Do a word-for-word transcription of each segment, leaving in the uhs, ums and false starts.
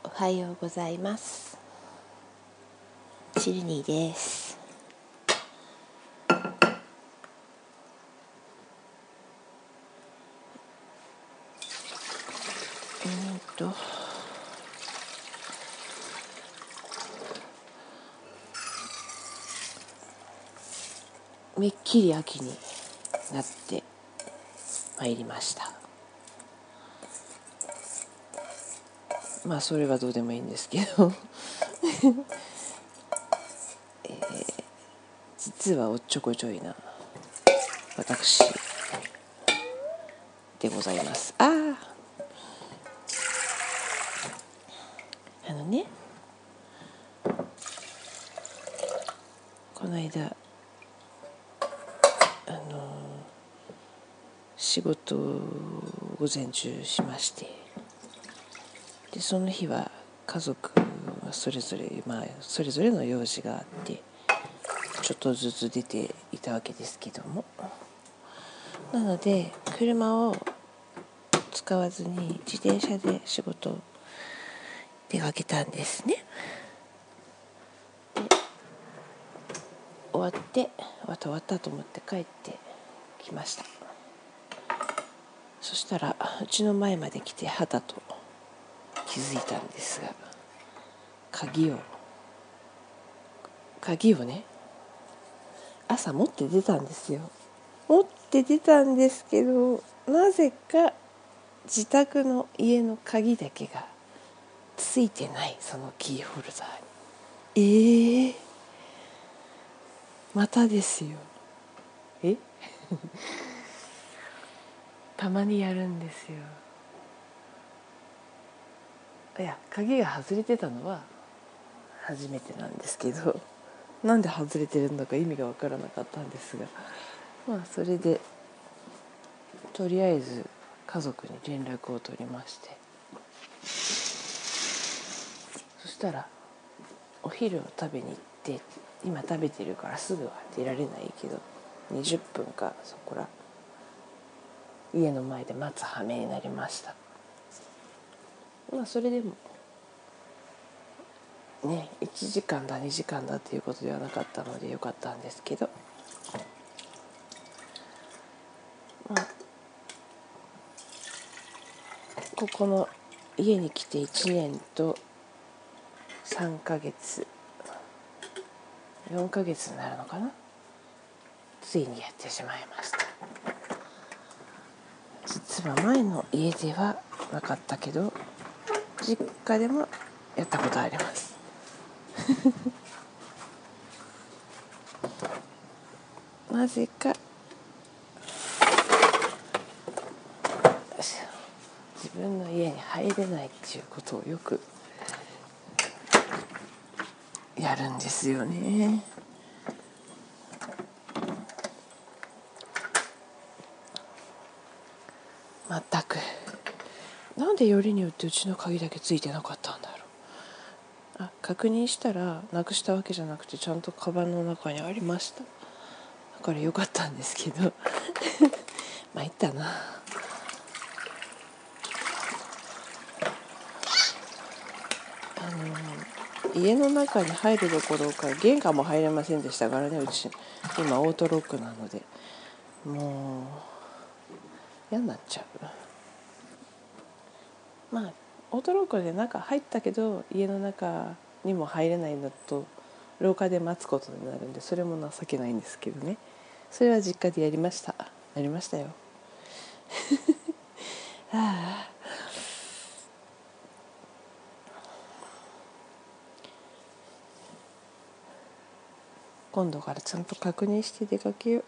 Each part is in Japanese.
おはようございます。チルニーです。うんとめっきり秋になってまいりました。まあそれはどうでもいいんですけど、えー、実はおっちょこちょいな私でございます。あああのね、この間あの仕事を午前中しまして、でその日は家族はそれぞれ、まあ、それぞれの用事があってちょっとずつ出ていたわけですけども、なので車を使わずに自転車で仕事を出かけたんですね。で終わって終わった終わったと思って帰ってきました。そしたらうちの前まで来てはたと気づいたんですが、鍵を鍵をね朝持って出たんですよ。持って出たんですけど、なぜか自宅の家の鍵だけがついてない、そのキーホルダーに。えー、またですよ。えたまにやるんですよ。いや、鍵が外れてたのは初めてなんですけど、なんで外れてるんだか意味が分からなかったんですが、まあそれでとりあえず家族に連絡を取りまして、そしたらお昼を食べに行って、今食べてるからすぐは出られないけどにじゅっぷんかそこら家の前で待つ羽目になりました。まあそれでもね、いちじかんだにじかんだっていうことではなかったのでよかったんですけど、まあここの家に来ていちねんとさんかげつよんかげつになるのかな、ついにやってしまいました。実は前の家ではなかったけど実家でもやったことありますなぜか自分の家に入れないっていうことをよくやるんですよね。まったく、なんでよりによってうちの鍵だけついてなかったんだろう。あ、確認したらなくしたわけじゃなくてちゃんとカバンの中にありました。だからよかったんですけど参ったな。あの家の中に入るどころか玄関も入れませんでしたからね。うち今オートロックなのでもう嫌になっちゃう。まあオートロックで中入ったけど家の中にも入れないのと廊下で待つことになるんで、それも情けないんですけどね。それは実家でやりましたやりましたよああ、今度からちゃんと確認して出かけよう。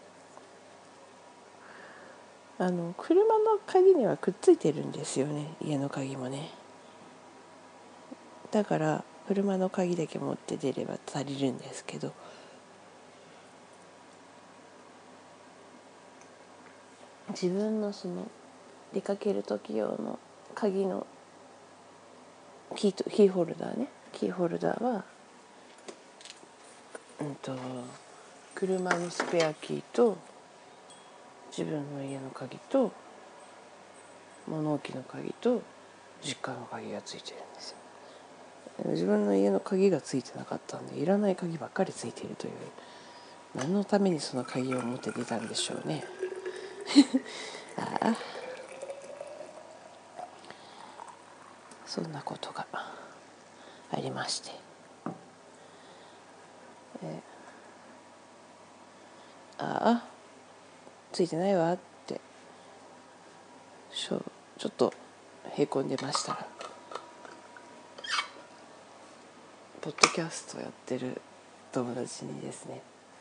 あの車の鍵にはくっついてるんですよね、家の鍵もね。だから車の鍵だけ持って出れば足りるんですけど、自分のその出かける時用の鍵のキーとキーホルダーねキーホルダーはうんと車のスペアキーと自分の家の鍵と物置の鍵と実家の鍵がついてるんですよ。 自分の家の鍵がついてなかったんで、いらない鍵ばっかりついているという、何のためにその鍵を持って出たんでしょうね。ああ、そんなことがありまして、えー、ああついてないわってちょちょっとへこんでましたら、ポッドキャストやってる友達にですね、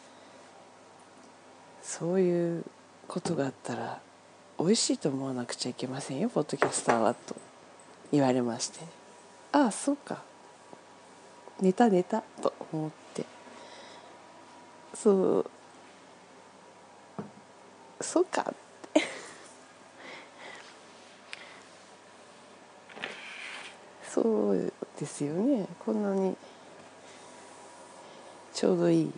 そういうことがあったら美味しいと思わなくちゃいけませんよ、ポッドキャスターはと言われまして、ああそうか、寝た寝たと思って、そうそうかってそうですよね、こんなにちょうどいい、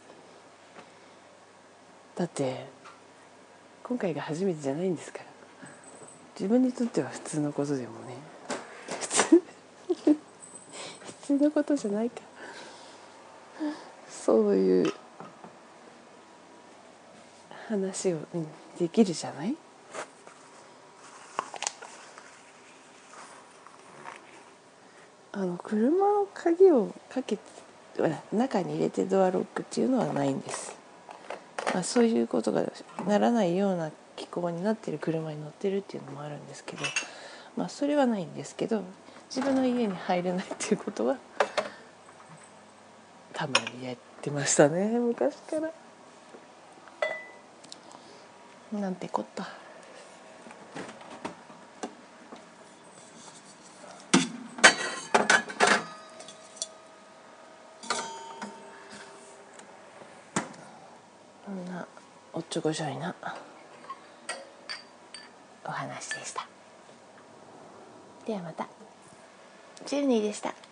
だって今回が初めてじゃないんですから、自分にとっては普通のことでもね、普通普通のことじゃないか、そういう話を、うん、できるじゃない。あの車の鍵をかけて中に入れてドアロックっていうのはないんです、まあ、そういうことがならないような機構になっている車に乗ってるっていうのもあるんですけど、まあそれはないんですけど、自分の家に入れないっていうことはたまにやってましたね、昔から。なんてこった。こんなおっちょこちょいなお話でした。ではまた。ジェルニーでした。